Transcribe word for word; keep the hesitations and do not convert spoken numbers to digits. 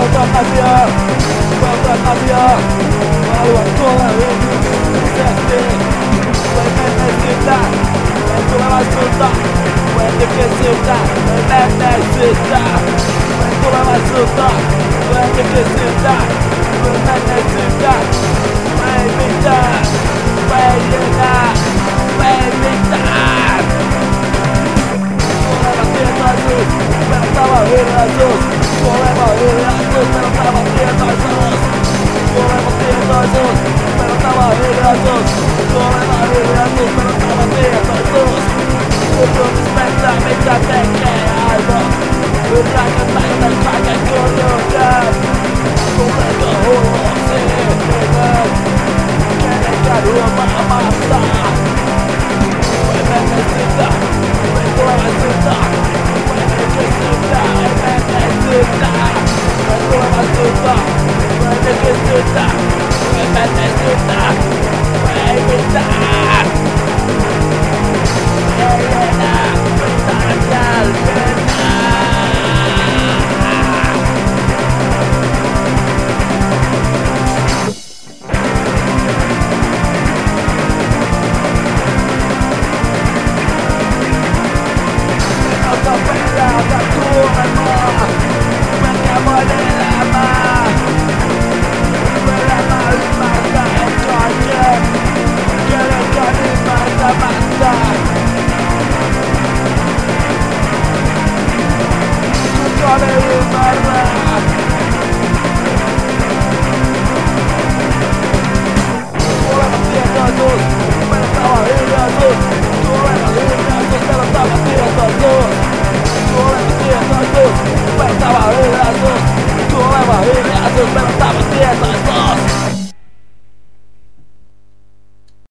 Peltaan asiaa, peltaan asiaa. Mä haluan tulevaisuutta. Voi menneisyyttä, ei tulevaisuutta. Voi nykyisyyttä, ei menneisyyttä. Voi tulevaisuutta, voi nykyisyyttä. Voi menneisyyttä, ei mitään. Ei enää, ei mitään. Tuleva tietoisuus, pelastava hiljaisuus. Tuleva hiljaisuus, pelastava tietoisuus. Tuleva tietoisuus, pelastava hiljaisuus. Tuleva hiljaisuus, pelastava tietoisuus. Kuulumismettä, mitä tekee aivo. Yritäkö päivä kaiken kurjuuden. Tuleeko hulluksi ihminen? Kenenkään huomaamatta. Voi menneisyyttä, voi tulevaisuutta. Voi nykyisyyttä, ei menneisyyttä. Voi tulevaisuutta, voi nykyisyyttä. Voi menneisyyttä, ei mitään. Ei enää mitään jälkeenä. Pelätä tulemaa, mikä voin elämää. Elämä ymmärtäen kaiken, kenenkään ymmärtämättä. Kukaan ei ymmärrä. Tuleva tietoisuus, pelastava hiljaisuus. Tuleva hiljaisuus, pelastava tietoisuus. Tuleva tietoisuus, pelastava hiljaisuus. Tuleva hiljaisuus, pelastava